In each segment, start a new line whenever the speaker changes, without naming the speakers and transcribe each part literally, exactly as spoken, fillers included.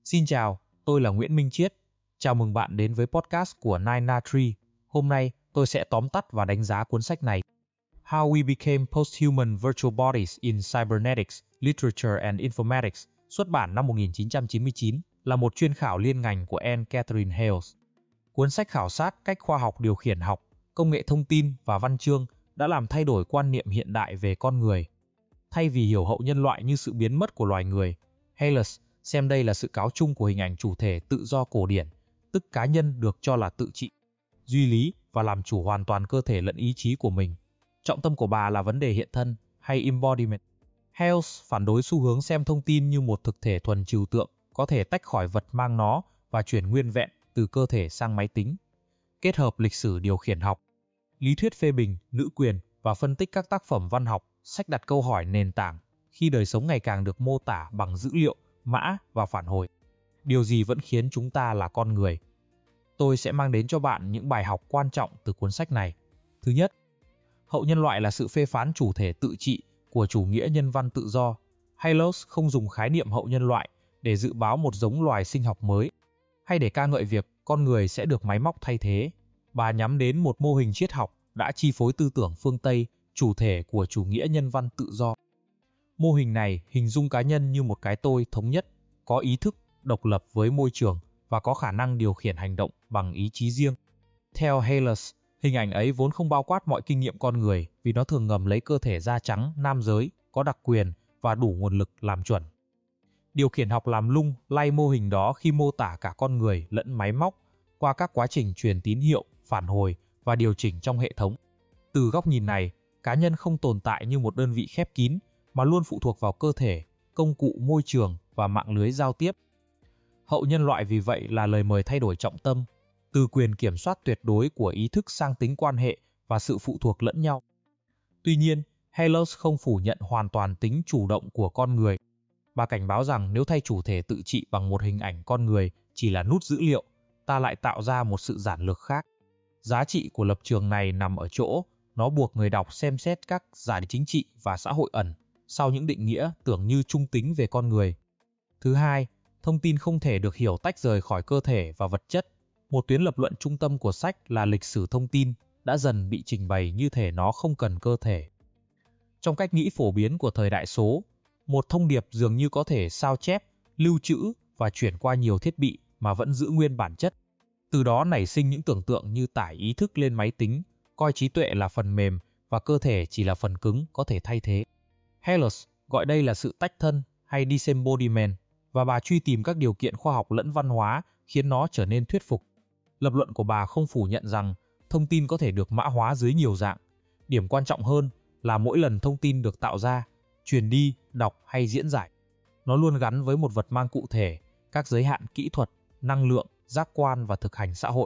Xin chào, tôi là Nguyễn Minh Chiết. Chào mừng bạn đến với podcast của Nine Na Tree. Hôm nay, tôi sẽ tóm tắt và đánh giá cuốn sách này. How We Became Posthuman Virtual Bodies in Cybernetics, Literature and Informatics, xuất bản năm một nghìn chín trăm chín mươi chín, là một chuyên khảo liên ngành của Anne Catherine Hales. Cuốn sách khảo sát cách khoa học điều khiển học, công nghệ thông tin và văn chương đã làm thay đổi quan niệm hiện đại về con người. Thay vì hiểu hậu nhân loại như sự biến mất của loài người, Hales xem đây là sự cáo chung của hình ảnh chủ thể tự do cổ điển, tức cá nhân được cho là tự trị, duy lý và làm chủ hoàn toàn cơ thể lẫn ý chí của mình. Trọng tâm của bà là vấn đề hiện thân hay embodiment. Hales phản đối xu hướng xem thông tin như một thực thể thuần trừu tượng, có thể tách khỏi vật mang nó và chuyển nguyên vẹn từ cơ thể sang máy tính. Kết hợp lịch sử điều khiển học, lý thuyết phê bình, nữ quyền và phân tích các tác phẩm văn học, sách đặt câu hỏi nền tảng khi đời sống ngày càng được mô tả bằng dữ liệu, mã và phản hồi. Điều gì vẫn khiến chúng ta là con người? Tôi sẽ mang đến cho bạn những bài học quan trọng từ cuốn sách này. Thứ nhất, hậu nhân loại là sự phê phán chủ thể tự trị của chủ nghĩa nhân văn tự do. Hales không dùng khái niệm hậu nhân loại để dự báo một giống loài sinh học mới, hay để ca ngợi việc con người sẽ được máy móc thay thế. Bà nhắm đến một mô hình triết học đã chi phối tư tưởng phương Tây, chủ thể của chủ nghĩa nhân văn tự do. Mô hình này hình dung cá nhân như một cái tôi thống nhất, có ý thức, độc lập với môi trường và có khả năng điều khiển hành động bằng ý chí riêng. Theo Hales, hình ảnh ấy vốn không bao quát mọi kinh nghiệm con người vì nó thường ngầm lấy cơ thể da trắng, nam giới, có đặc quyền và đủ nguồn lực làm chuẩn. Điều khiển học làm lung lay mô hình đó khi mô tả cả con người lẫn máy móc qua các quá trình truyền tín hiệu, phản hồi và điều chỉnh trong hệ thống. Từ góc nhìn này, cá nhân không tồn tại như một đơn vị khép kín mà luôn phụ thuộc vào cơ thể, công cụ môi trường và mạng lưới giao tiếp. Hậu nhân loại vì vậy là lời mời thay đổi trọng tâm, từ quyền kiểm soát tuyệt đối của ý thức sang tính quan hệ và sự phụ thuộc lẫn nhau. Tuy nhiên, Hales không phủ nhận hoàn toàn tính chủ động của con người. Bà cảnh báo rằng nếu thay chủ thể tự trị bằng một hình ảnh con người chỉ là nút dữ liệu, ta lại tạo ra một sự giản lược khác. Giá trị của lập trường này nằm ở chỗ, nó buộc người đọc xem xét các giá chính trị và xã hội ẩn sau những định nghĩa tưởng như trung tính về con người. Thứ hai, thông tin không thể được hiểu tách rời khỏi cơ thể và vật chất. Một tuyến lập luận trung tâm của sách là lịch sử thông tin đã dần bị trình bày như thể nó không cần cơ thể. Trong cách nghĩ phổ biến của thời đại số, một thông điệp dường như có thể sao chép, lưu trữ và chuyển qua nhiều thiết bị mà vẫn giữ nguyên bản chất. Từ đó nảy sinh những tưởng tượng như tải ý thức lên máy tính, coi trí tuệ là phần mềm và cơ thể chỉ là phần cứng có thể thay thế. Hales gọi đây là sự tách thân hay disembodiment, và bà truy tìm các điều kiện khoa học lẫn văn hóa khiến nó trở nên thuyết phục. Lập luận của bà không phủ nhận rằng thông tin có thể được mã hóa dưới nhiều dạng. Điểm quan trọng hơn là mỗi lần thông tin được tạo ra, truyền đi, đọc hay diễn giải, nó luôn gắn với một vật mang cụ thể, các giới hạn kỹ thuật, năng lượng, giác quan và thực hành xã hội.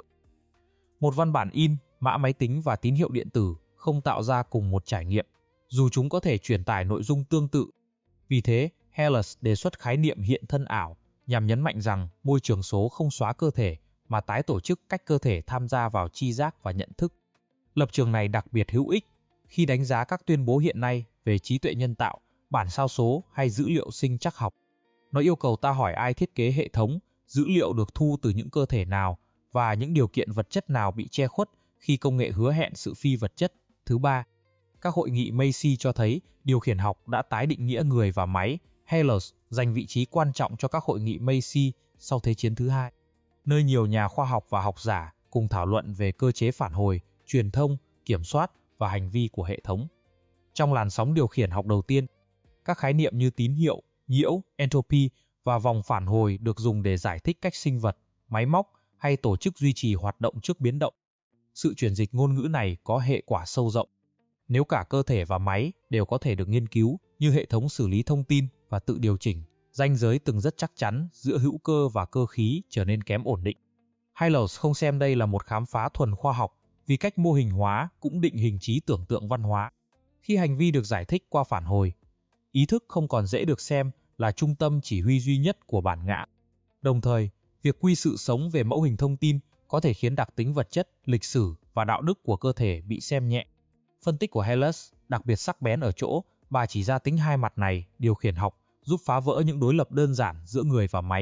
Một văn bản in, mã máy tính và tín hiệu điện tử không tạo ra cùng một trải nghiệm, dù chúng có thể truyền tải nội dung tương tự. Vì thế, Hales đề xuất khái niệm hiện thân ảo nhằm nhấn mạnh rằng môi trường số không xóa cơ thể mà tái tổ chức cách cơ thể tham gia vào tri giác và nhận thức. Lập trường này đặc biệt hữu ích khi đánh giá các tuyên bố hiện nay về trí tuệ nhân tạo, bản sao số hay dữ liệu sinh trắc học. Nó yêu cầu ta hỏi ai thiết kế hệ thống, dữ liệu được thu từ những cơ thể nào và những điều kiện vật chất nào bị che khuất khi công nghệ hứa hẹn sự phi vật chất. Thứ ba, các hội nghị Macy cho thấy điều khiển học đã tái định nghĩa người và máy. Hales dành vị trí quan trọng cho các hội nghị Macy sau Thế chiến thứ hai, nơi nhiều nhà khoa học và học giả cùng thảo luận về cơ chế phản hồi, truyền thông, kiểm soát và hành vi của hệ thống. Trong làn sóng điều khiển học đầu tiên, các khái niệm như tín hiệu, nhiễu, entropy và vòng phản hồi được dùng để giải thích cách sinh vật, máy móc hay tổ chức duy trì hoạt động trước biến động. Sự chuyển dịch ngôn ngữ này có hệ quả sâu rộng. Nếu cả cơ thể và máy đều có thể được nghiên cứu như hệ thống xử lý thông tin và tự điều chỉnh, ranh giới từng rất chắc chắn giữa hữu cơ và cơ khí trở nên kém ổn định. Hales không xem đây là một khám phá thuần khoa học vì cách mô hình hóa cũng định hình trí tưởng tượng văn hóa. Khi hành vi được giải thích qua phản hồi, ý thức không còn dễ được xem là trung tâm chỉ huy duy nhất của bản ngã. Đồng thời, việc quy sự sống về mẫu hình thông tin có thể khiến đặc tính vật chất, lịch sử và đạo đức của cơ thể bị xem nhẹ. Phân tích của Hales đặc biệt sắc bén ở chỗ bà chỉ ra tính hai mặt này điều khiển học giúp phá vỡ những đối lập đơn giản giữa người và máy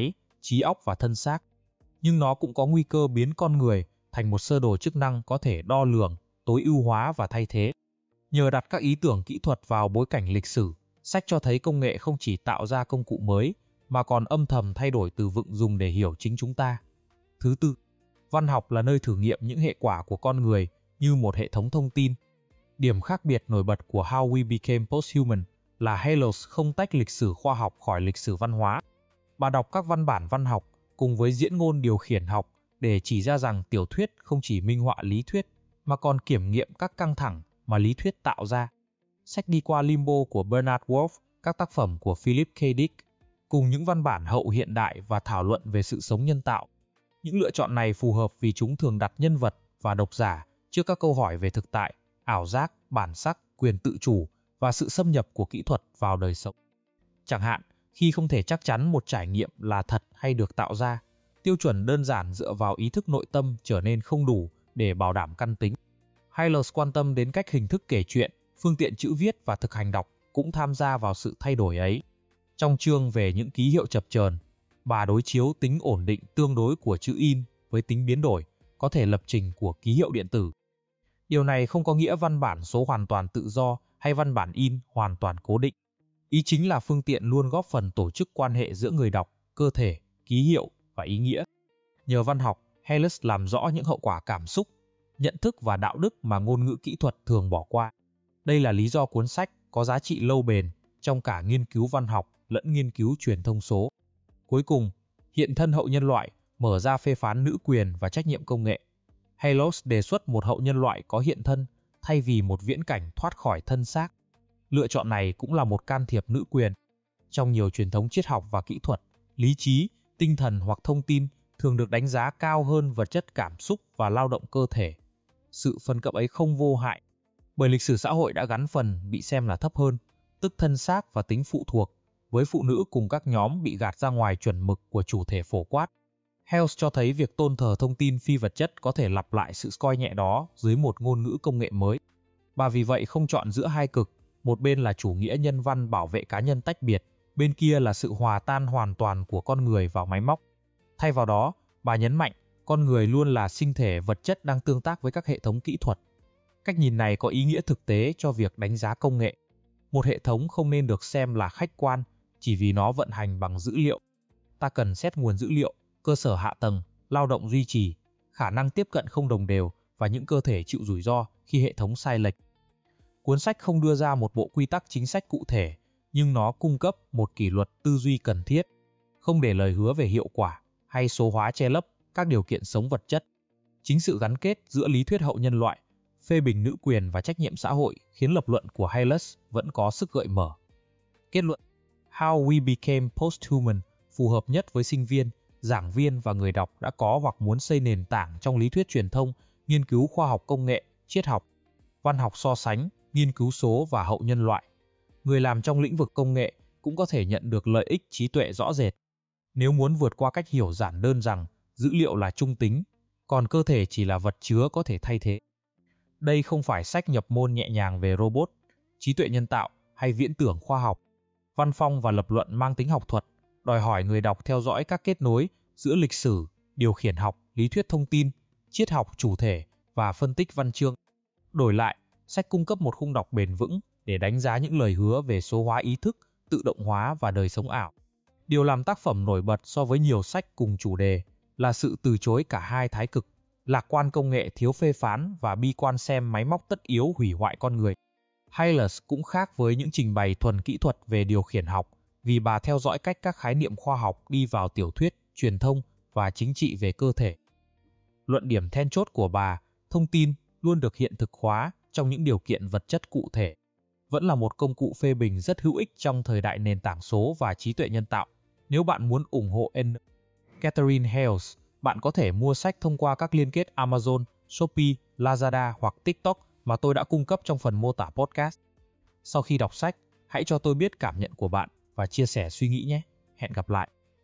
trí óc và thân xác. Nhưng nó cũng có nguy cơ biến con người thành một sơ đồ chức năng có thể đo lường, tối ưu hóa và thay thế. Nhờ đặt các ý tưởng kỹ thuật vào bối cảnh lịch sử, sách cho thấy công nghệ không chỉ tạo ra công cụ mới, mà còn âm thầm thay đổi từ vựng dùng để hiểu chính chúng ta. Thứ tư, văn học là nơi thử nghiệm những hệ quả của con người như một hệ thống thông tin. Điểm khác biệt nổi bật của How We Became Posthuman là Hales không tách lịch sử khoa học khỏi lịch sử văn hóa. Bà đọc các văn bản văn học cùng với diễn ngôn điều khiển học để chỉ ra rằng tiểu thuyết không chỉ minh họa lý thuyết, mà còn kiểm nghiệm các căng thẳng mà lý thuyết tạo ra. Sách Đi qua Limbo của Bernard Wolfe, các tác phẩm của Philip K. Dick, cùng những văn bản hậu hiện đại và thảo luận về sự sống nhân tạo. Những lựa chọn này phù hợp vì chúng thường đặt nhân vật và độc giả trước các câu hỏi về thực tại, ảo giác, bản sắc, quyền tự chủ và sự xâm nhập của kỹ thuật vào đời sống. Chẳng hạn, khi không thể chắc chắn một trải nghiệm là thật hay được tạo ra, tiêu chuẩn đơn giản dựa vào ý thức nội tâm trở nên không đủ để bảo đảm căn tính. Hales quan tâm đến cách hình thức kể chuyện, phương tiện chữ viết và thực hành đọc cũng tham gia vào sự thay đổi ấy. Trong chương về những ký hiệu chập chờn, bà đối chiếu tính ổn định tương đối của chữ in với tính biến đổi, có thể lập trình của ký hiệu điện tử. Điều này không có nghĩa văn bản số hoàn toàn tự do hay văn bản in hoàn toàn cố định. Ý chính là phương tiện luôn góp phần tổ chức quan hệ giữa người đọc, cơ thể, ký hiệu và ý nghĩa. Nhờ văn học, Hales làm rõ những hậu quả cảm xúc, nhận thức và đạo đức mà ngôn ngữ kỹ thuật thường bỏ qua. Đây là lý do cuốn sách có giá trị lâu bền trong cả nghiên cứu văn học lẫn nghiên cứu truyền thông số. Cuối cùng, Hiện thân hậu nhân loại mở ra phê phán nữ quyền và trách nhiệm công nghệ. Hales đề xuất một hậu nhân loại có hiện thân thay vì một viễn cảnh thoát khỏi thân xác. Lựa chọn này cũng là một can thiệp nữ quyền. Trong nhiều truyền thống triết học và kỹ thuật, lý trí, tinh thần hoặc thông tin thường được đánh giá cao hơn vật chất cảm xúc và lao động cơ thể. Sự phân cấp ấy không vô hại, bởi lịch sử xã hội đã gắn phần bị xem là thấp hơn, tức thân xác và tính phụ thuộc, với phụ nữ cùng các nhóm bị gạt ra ngoài chuẩn mực của chủ thể phổ quát. Hales cho thấy việc tôn thờ thông tin phi vật chất có thể lặp lại sự coi nhẹ đó dưới một ngôn ngữ công nghệ mới. Bà vì vậy không chọn giữa hai cực, một bên là chủ nghĩa nhân văn bảo vệ cá nhân tách biệt, bên kia là sự hòa tan hoàn toàn của con người vào máy móc. Thay vào đó, bà nhấn mạnh con người luôn là sinh thể vật chất đang tương tác với các hệ thống kỹ thuật. Cách nhìn này có ý nghĩa thực tế cho việc đánh giá công nghệ. Một hệ thống không nên được xem là khách quan chỉ vì nó vận hành bằng dữ liệu. Ta cần xét nguồn dữ liệu, cơ sở hạ tầng, lao động duy trì, khả năng tiếp cận không đồng đều và những cơ thể chịu rủi ro khi hệ thống sai lệch. Cuốn sách không đưa ra một bộ quy tắc chính sách cụ thể, nhưng nó cung cấp một kỷ luật tư duy cần thiết, không để lời hứa về hiệu quả hay số hóa che lấp các điều kiện sống vật chất. Chính sự gắn kết giữa lý thuyết hậu nhân loại, phê bình nữ quyền và trách nhiệm xã hội khiến lập luận của Hales vẫn có sức gợi mở. Kết luận: How We Became Posthuman phù hợp nhất với sinh viên, giảng viên và người đọc đã có hoặc muốn xây nền tảng trong lý thuyết truyền thông, nghiên cứu khoa học công nghệ, triết học, văn học so sánh, nghiên cứu số và hậu nhân loại. Người làm trong lĩnh vực công nghệ cũng có thể nhận được lợi ích trí tuệ rõ rệt. Nếu muốn vượt qua cách hiểu giản đơn rằng dữ liệu là trung tính, còn cơ thể chỉ là vật chứa có thể thay thế. Đây không phải sách nhập môn nhẹ nhàng về robot, trí tuệ nhân tạo hay viễn tưởng khoa học. Văn phong và lập luận mang tính học thuật, đòi hỏi người đọc theo dõi các kết nối giữa lịch sử, điều khiển học, lý thuyết thông tin, triết học chủ thể và phân tích văn chương. Đổi lại, sách cung cấp một khung đọc bền vững để đánh giá những lời hứa về số hóa ý thức, tự động hóa và đời sống ảo. Điều làm tác phẩm nổi bật so với nhiều sách cùng chủ đề là sự từ chối cả hai thái cực, lạc quan công nghệ thiếu phê phán và bi quan xem máy móc tất yếu hủy hoại con người. Hales cũng khác với những trình bày thuần kỹ thuật về điều khiển học, vì bà theo dõi cách các khái niệm khoa học đi vào tiểu thuyết, truyền thông và chính trị về cơ thể. Luận điểm then chốt của bà, thông tin luôn được hiện thực hóa trong những điều kiện vật chất cụ thể, vẫn là một công cụ phê bình rất hữu ích trong thời đại nền tảng số và trí tuệ nhân tạo. Nếu bạn muốn ủng hộ N. Catherine Hales, bạn có thể mua sách thông qua các liên kết Amazon, Shopee, Lazada hoặc TikTok mà tôi đã cung cấp trong phần mô tả podcast. Sau khi đọc sách, hãy cho tôi biết cảm nhận của bạn và chia sẻ suy nghĩ nhé. Hẹn gặp lại.